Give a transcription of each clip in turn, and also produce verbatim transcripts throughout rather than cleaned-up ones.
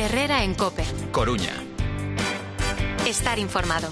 Herrera en COPE. Coruña. Estar informado.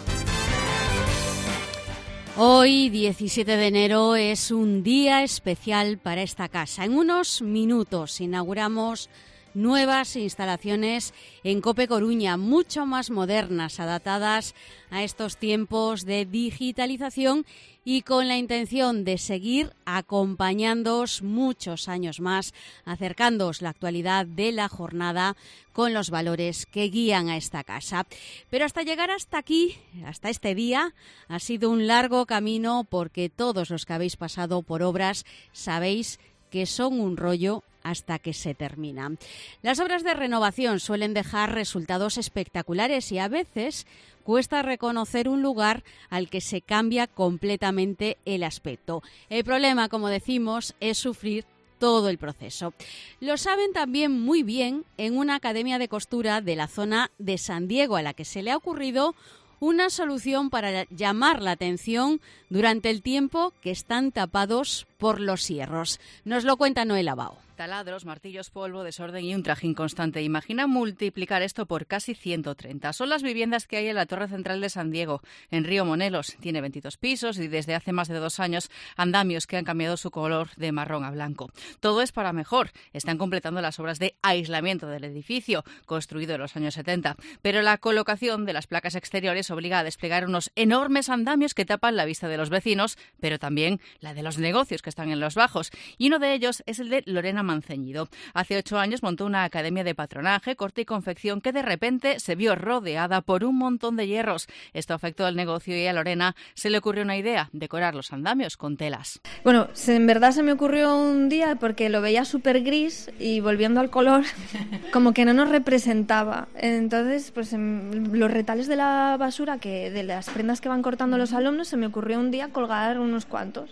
Hoy, diecisiete de enero, es un día especial para esta casa. En unos minutos inauguramos nuevas instalaciones en COPE Coruña, mucho más modernas, adaptadas a estos tiempos de digitalización y con la intención de seguir acompañándoos muchos años más, acercándoos la actualidad de la jornada con los valores que guían a esta casa. Pero hasta llegar hasta aquí, hasta este día, ha sido un largo camino, porque todos los que habéis pasado por obras sabéis que son un rollo hasta que se termina. Las obras de renovación suelen dejar resultados espectaculares y a veces cuesta reconocer un lugar al que se cambia completamente el aspecto. El problema, como decimos, es sufrir todo el proceso. Lo saben también muy bien en una academia de costura de la zona de San Diego, a la que se le ha ocurrido una solución para llamar la atención durante el tiempo que están tapados por los hierros. Nos lo cuenta Noel Abao. Taladros, martillos, polvo, desorden y un trajín constante. Imagina multiplicar esto por casi ciento treinta. Son las viviendas que hay en la Torre Central de San Diego, en Río Monelos. Tiene veintidós pisos y desde hace más de dos años andamios que han cambiado su color de marrón a blanco. Todo es para mejor. Están completando las obras de aislamiento del edificio, construido en los años setenta. Pero la colocación de las placas exteriores obliga a desplegar unos enormes andamios que tapan la vista de los vecinos, pero también la de los negocios que están en los bajos. Y uno de ellos es el de Lorena Manceñido. Hace ocho años montó una academia de patronaje, corte y confección que de repente se vio rodeada por un montón de hierros. Esto afectó al negocio y a Lorena se le ocurrió una idea: decorar los andamios con telas. Bueno, en verdad se me ocurrió un día porque lo veía súper gris y volviendo al color como que no nos representaba. Entonces, pues en los retales de la basura, que de las prendas que van cortando los alumnos, se me ocurrió un día colgar unos cuantos.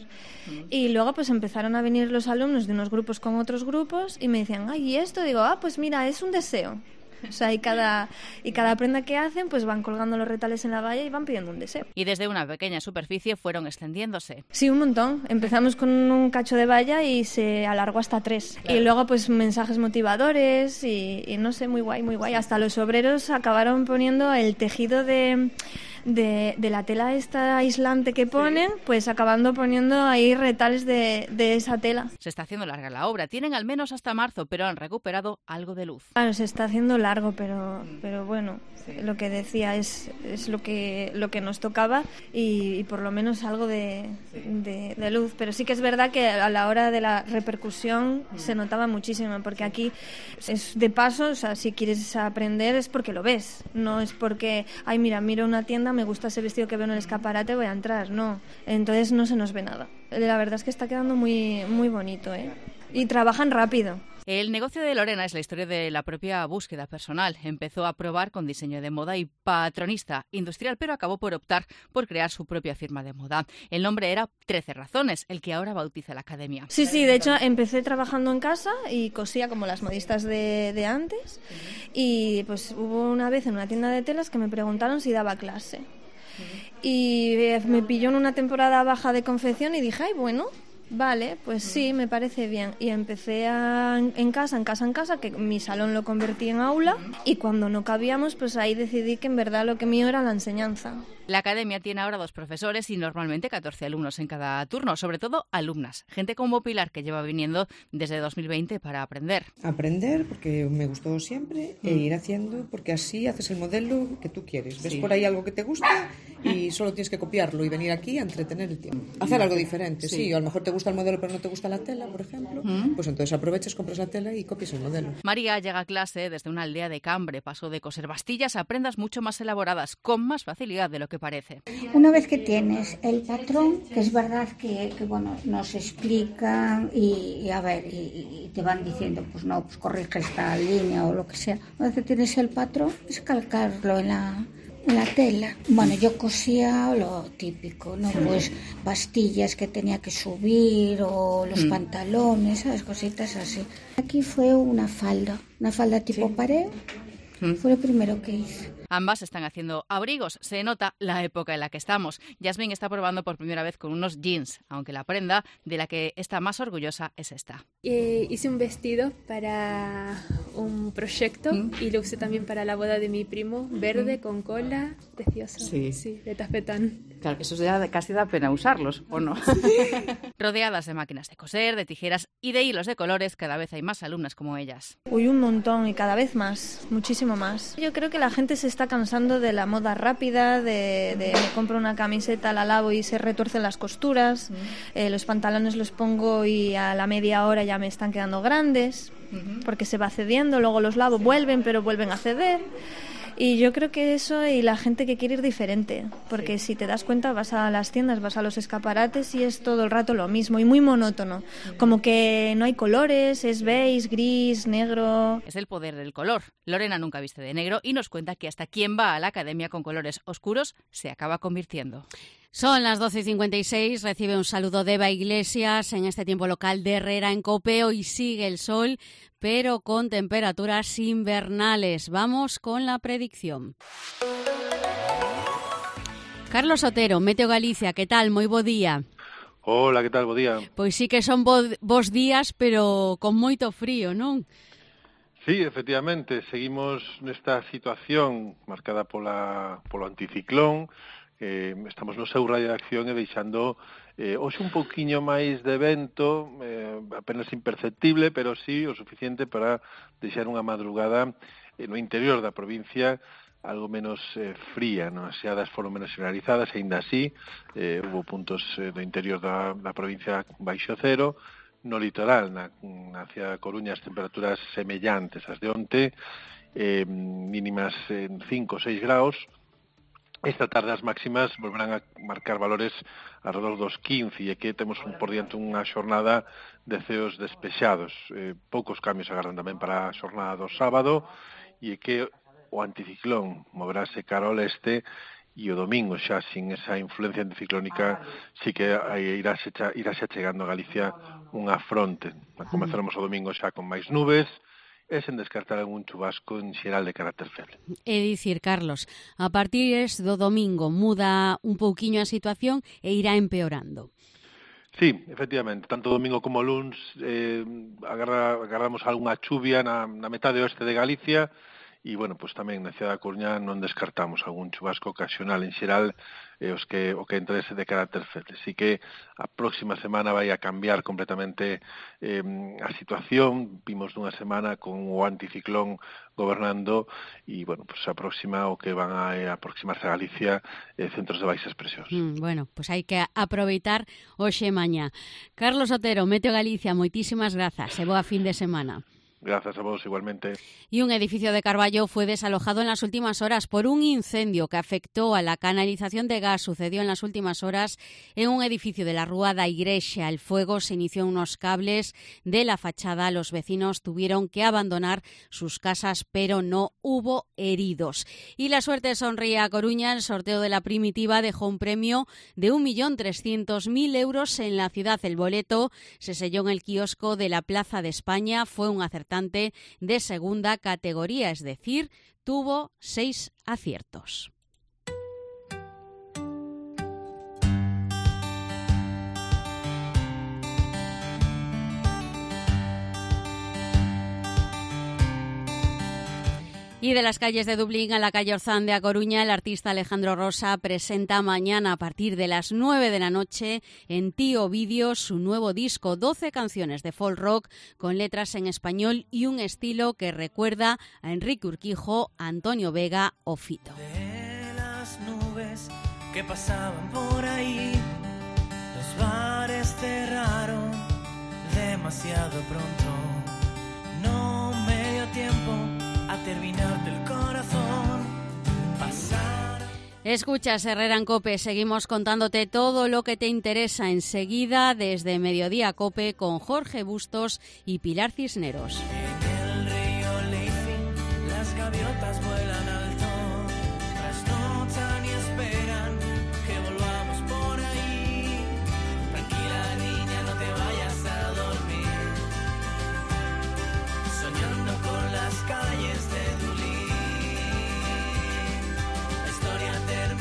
Y luego pues empezaron a venir los alumnos de unos grupos con otros grupos y me decían, ay, ¿y esto? Digo, ah, pues mira, es un deseo. O sea, y cada, y cada prenda que hacen, pues van colgando los retales en la valla y van pidiendo un deseo. Y desde una pequeña superficie fueron extendiéndose. Sí, un montón. Empezamos con un cacho de valla y se alargó hasta tres. Claro. Y luego, pues, mensajes motivadores y, y no sé, muy guay, muy guay. Hasta los obreros acabaron poniendo el tejido de... De, de la tela esta aislante que ponen, sí. Pues acabando poniendo ahí retales de, de esa tela. Se está haciendo larga la obra, tienen al menos hasta marzo, pero han recuperado algo de luz. Claro, se está haciendo largo, pero, pero bueno, sí. Lo que decía es, es lo que lo que nos tocaba y, y por lo menos algo de, sí. de, de luz. Pero sí que es verdad que a la hora de la repercusión mm. se notaba muchísimo, porque aquí es de paso, o sea, si quieres aprender es porque lo ves, no es porque, ay, mira, miro una tienda, me gusta ese vestido que veo en el escaparate, voy a entrar, no. Entonces no se nos ve nada. La verdad es que está quedando muy, muy bonito, ¿eh? Y trabajan rápido. El negocio de Lorena es la historia de la propia búsqueda personal. Empezó a probar con diseño de moda y patronista industrial, pero acabó por optar por crear su propia firma de moda. El nombre era trece razones, el que ahora bautiza la academia. Sí, sí, de hecho empecé trabajando en casa y cosía como las modistas de, de antes. Y pues hubo una vez en una tienda de telas que me preguntaron si daba clase. Y me pilló en una temporada baja de confección y dije, ay, bueno... Vale, pues sí, me parece bien. Y empecé a, en casa, en casa, en casa, que mi salón lo convertí en aula y cuando no cabíamos, pues ahí decidí que en verdad lo que mío era la enseñanza. La academia tiene ahora dos profesores y normalmente catorce alumnos en cada turno, sobre todo alumnas. Gente como Pilar, que lleva viniendo desde dos mil veinte para aprender. Aprender, porque me gustó siempre, mm. e ir haciendo, porque así haces el modelo que tú quieres. Ves sí. por ahí algo que te gusta y solo tienes que copiarlo y venir aquí a entretener el tiempo. Hacer algo diferente, sí. sí. O a lo mejor te gusta el modelo pero no te gusta la tela, por ejemplo, mm. pues entonces aprovechas, compras la tela y copias el modelo. María llega a clase desde una aldea de Cambre. Pasó de coser bastillas a prendas mucho más elaboradas, con más facilidad de lo que parece. Una vez que tienes el patrón, que es verdad que, que bueno, nos explican y, y a ver, y, y te van diciendo, pues no, pues corrige esta línea o lo que sea. Una vez que tienes el patrón, es calcarlo en la... la tela. Bueno, yo cosía lo típico, ¿no? Pues pastillas que tenía que subir o los mm. pantalones, ¿sabes? Cositas así. Aquí fue una falda, una falda tipo sí. pareo. Mm. Fue lo primero que hice. Ambas están haciendo abrigos. Se nota la época en la que estamos. Yasmin está probando por primera vez con unos jeans, aunque la prenda de la que está más orgullosa es esta. Eh, hice un vestido para un proyecto ¿Mm? y lo usé también para la boda de mi primo, verde, ¿Mm? con cola, precioso. Sí. Sí, de tafetán. Claro, eso ya casi da pena usarlos, ¿o no? Rodeadas de máquinas de coser, de tijeras y de hilos de colores, cada vez hay más alumnas como ellas. Uy, un montón y cada vez más, muchísimo más. Yo creo que la gente se está cansando de la moda rápida, de, de me compro una camiseta, la lavo y se retuercen las costuras, eh, los pantalones los pongo y a la media hora ya me están quedando grandes, porque se va cediendo, luego los lavo, vuelven, pero vuelven a ceder. Y yo creo que eso, y la gente que quiere ir diferente, porque sí. si te das cuenta vas a las tiendas, vas a los escaparates y es todo el rato lo mismo y muy monótono, como que no hay colores, es beige, gris, negro. Es el poder del color. Lorena nunca viste de negro y nos cuenta que hasta quien va a la academia con colores oscuros se acaba convirtiendo. Son las doce y cincuenta y seis, recibe un saludo de Eva Iglesias en este tiempo local de Herrera en COPE. Hoy sigue el sol, pero con temperaturas invernales. Vamos con la predicción. Carlos Otero, Meteo Galicia, que tal? Moi bo día. Hola, que tal? Bo día. Pois sí que son bo, bos días, pero con moito frío, non? Sí, efectivamente, seguimos nesta situación marcada pola, polo anticiclón. Eh, estamos no seu radio de acción e deixando eh, hoxe un pouquiño máis de vento, eh, apenas imperceptible, pero sí o suficiente para deixar unha madrugada eh, no interior da provincia algo menos eh, fría, non? As xeadas foron menos generalizadas, e ainda así eh, hubo puntos eh, do interior da, da provincia baixo cero. No litoral, na, na cidade da Coruña, as temperaturas semellantes ás de onte, eh, mínimas en cinco ou seis graus. Esta tarde as máximas volverán a marcar valores alrededor dos quince e que temos por diante unha xornada de ceos despexados. Eh, poucos cambios agardan tamén para a xornada do sábado e que o anticiclón moverase cara ao leste e o domingo xa sin esa influencia anticiclónica sí que irase, irase chegando a Galicia unha fronte. Comezaremos o domingo xa con máis nubes e sen descartar algún chubasco en xeral de carácter feble. É dicir, Carlos, a partir do domingo muda un pouquiño a situación e irá empeorando. Sí, efectivamente, tanto domingo como luns eh, agarra, agarramos algunha chuvia na, na metade oeste de Galicia e, bueno, pues tamén na cidade da Coruña non descartamos algún chubasco ocasional en xeral eh, os que, o que entrese de carácter feble. Así que a próxima semana vai a cambiar completamente eh, a situación. Vimos dunha semana con o anticiclón gobernando e, bueno, pues a próxima o que van a eh, aproximarse a Galicia eh, centros de baixas presións. Mm, bueno, pues hai que aproveitar hoxe e mañá. Carlos Otero, Meteo Galicia, moitísimas grazas e boa fin de semana. Gracias a vos, igualmente. Y un edificio de Carballo fue desalojado en las últimas horas por un incendio que afectó a la canalización de gas. Sucedió en las últimas horas en un edificio de la Rúa da Igrexa. El fuego se inició en unos cables de la fachada. Los vecinos tuvieron que abandonar sus casas, pero no hubo heridos. Y la suerte sonríe a Coruña. El sorteo de la primitiva dejó un premio de un millón trescientos mil euros en la ciudad. El boleto se selló en el kiosco de la Plaza de España. Fue un acertante de segunda categoría, es decir, tuvo seis aciertos. Y de las calles de Dublín a la calle Orzán de A Coruña, el artista Alejandro Rosa presenta mañana a partir de las nueve de la noche en Tío Vídeo su nuevo disco, doce canciones de folk rock con letras en español y un estilo que recuerda a Enrique Urquijo, Antonio Vega o Fito. De las nubes que pasaban por ahí, los bares cerraron demasiado pronto, no me dio tiempo a terminar del corazón. Pasar. Escuchas Herrera en COPE, seguimos contándote todo lo que te interesa enseguida desde Mediodía COPE con Jorge Bustos y Pilar Cisneros.